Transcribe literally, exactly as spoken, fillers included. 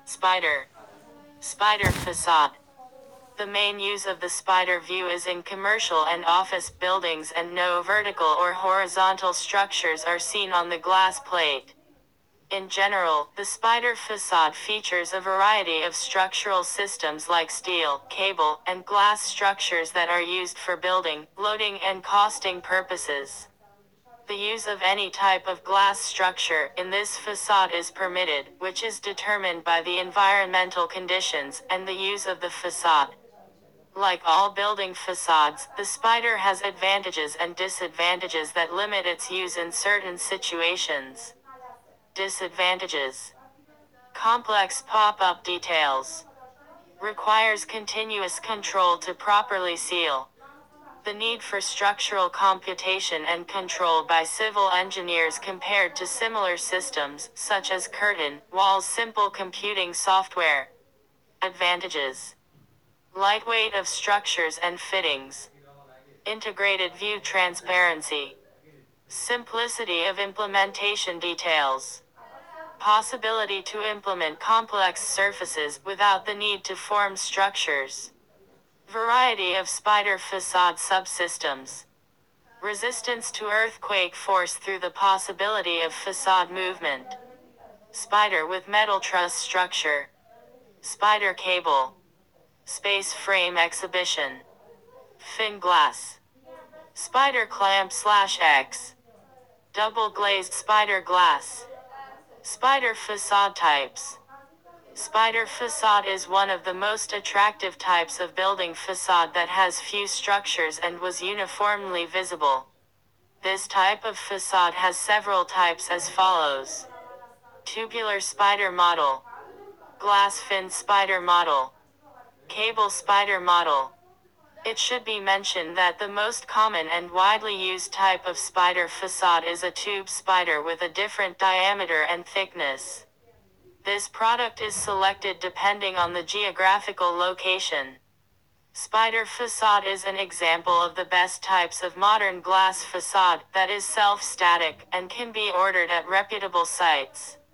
Spider. Spider facade. The main use of the spider view is in commercial and office buildings, and no vertical or horizontal structures are seen on the glass plate. In general, the spider facade features a variety of structural systems like steel, cable, and glass structures that are used for building, loading, and costing purposes. The use of any type of glass structure in this facade is permitted, which is determined by the environmental conditions and the use of the facade. Like all building facades, the spider has advantages and disadvantages that limit its use in certain situations. Disadvantages: complex pop-up details. Requires continuous control to properly seal. The need for structural computation and control by civil engineers compared to similar systems, such as curtain walls, simple computing software. Advantages: lightweight of structures and fittings. Integrated view transparency. Simplicity of implementation details. Possibility to implement complex surfaces without the need to form structures. Variety of spider facade subsystems. Resistance to earthquake force through the possibility of facade movement. Spider with metal truss structure. Spider cable. Space frame exhibition. Fin glass. Spider clamp slash X. Double glazed spider glass. Spider facade types. Spider facade is one of the most attractive types of building facade that has few structures and was uniformly visible. This type of facade has several types as follows: tubular spider model, glass fin spider model, cable spider model. It should be mentioned that the most common and widely used type of spider facade is a tube spider with a different diameter and thickness. This product is selected depending on the geographical location. Spider facade is an example of the best types of modern glass facade that is self-static and can be ordered at reputable sites.